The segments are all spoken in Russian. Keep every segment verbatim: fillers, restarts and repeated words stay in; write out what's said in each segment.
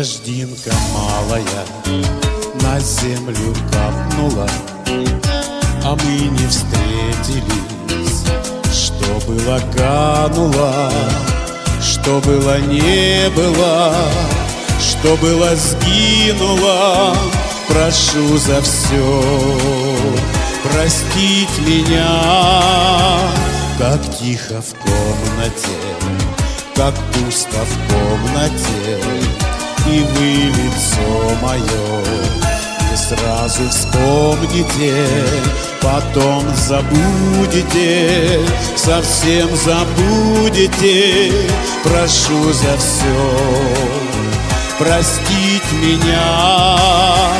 Дождинка малая на землю капнула, а мы не встретились. Что было, кануло, что было, не было, что было, сгинуло. Прошу за все простить меня. Как тихо в комнате, как пусто в комнате, и вы лицо мое не сразу вспомните, потом забудете, совсем забудете. Прошу за все простить меня.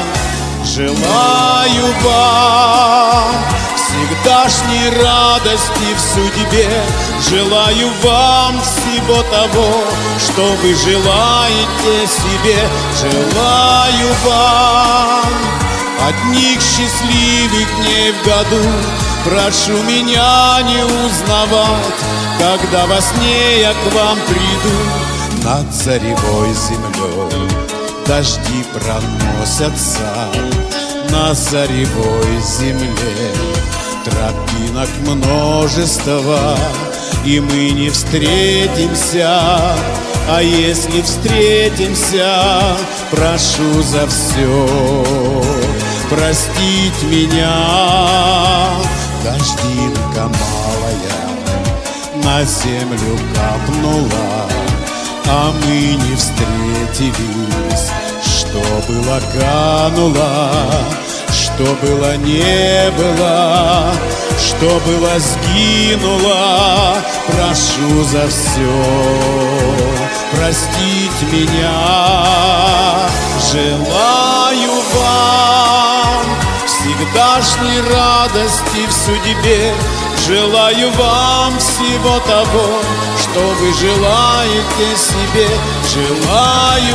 Желаю вам всегдашней радости в судьбе, желаю вам всего того, что вы желаете себе. Желаю вам одних счастливых дней в году. Прошу меня не узнавать, когда во сне я к вам приду. Над заревой землей дожди проносятся, на заревой земле тропинок множество, и мы не встретимся. А если встретимся, прошу за все простить меня. Дождинка малая на землю капнула, а мы не встретились. Что было, кануло, что было, не было, что было, сгинуло. Прошу за все простить меня. Желаю вам всегдашней радости в судьбе, желаю вам всего того, что вы желаете себе. Желаю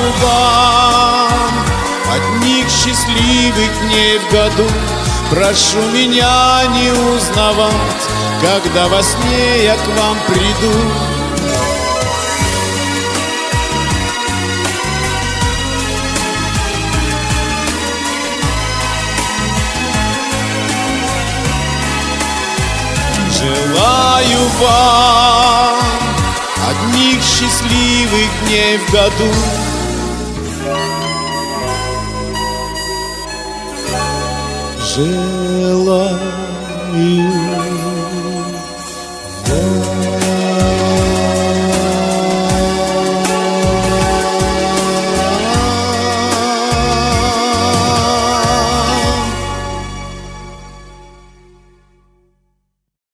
вам одних счастливых дней в году. Прошу меня не узнавать, когда во сне я к вам приду. Желаю вам одних счастливых дней в году. Желаю